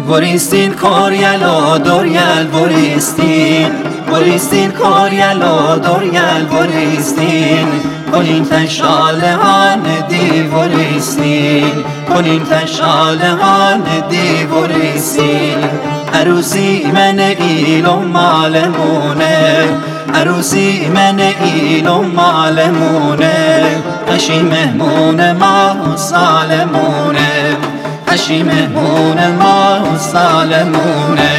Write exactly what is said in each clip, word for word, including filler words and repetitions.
وریستین کاریلا دوریل وریستین وریستین کاریلا دوریل وریستین کنین تشاله هان دی وریستین کنین تشاله هان دی وریستین عروسی من ایلو مالمونه عروسی من ایلو مالمونه اشی مهمون ما سالمونه اشی مهمون ما سالمونه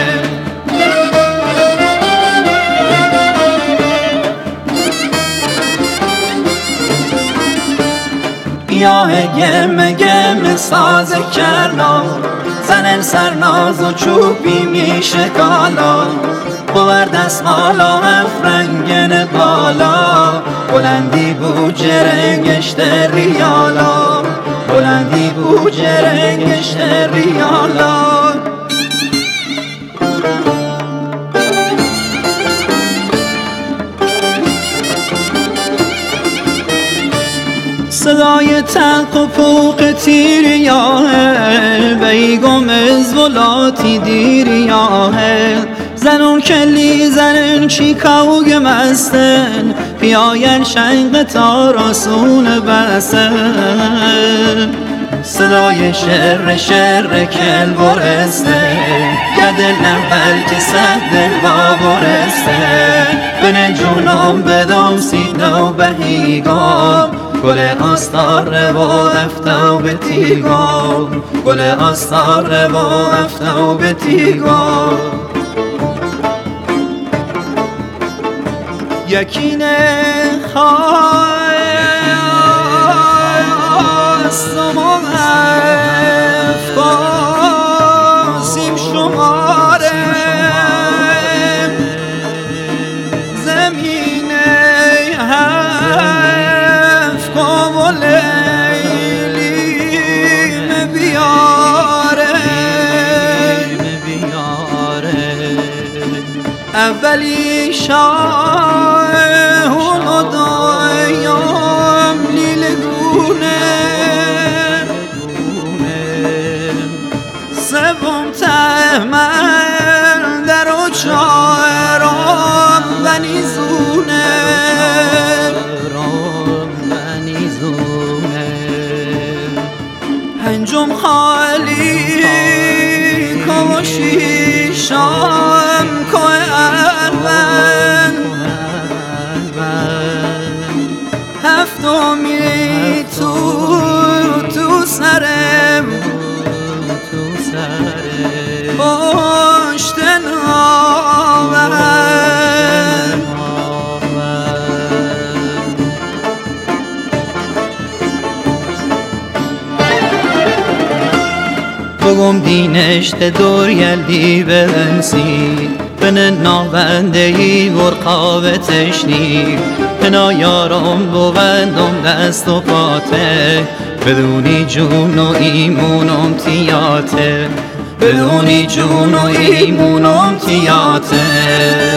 یا گم گم ساز کرنا زنن سرناز و چوبی میشه کالا بور دستمالا افرنگن بالا بلندی بو جرنگش در ریالا بلندی بو جرنگش در ریالا صدای تق و پوق تیریاه بیگم از ولاتی دیریاه زنون کلی زنن چی کوگ مستن پیاین شنگ تا رسول بسن صدای شر شر کل برسته گدل نبل که صد دل با برسته بن جونم بدم سیدو بهیگام گل آستار و افتو به تیگام گل آستار و افتو به تیگام یکینه خواستم و افقاسیم شماره زمینه هفقام و لیلیم بیاره اولی شاه و دایم لیلگونه سوم تهمن در و چهارم بنیزونه پنجم خالی که شیشم که ارون هفتمی تو تو سرم پشت ناون بگم دینشت دور یلدی بنسی بن ناونده ای ورقاوه تشنی بنا یارم بوندم دست و پاته بدونی جون و ایمونم تیاته بدونی جون و ایمونم تیاته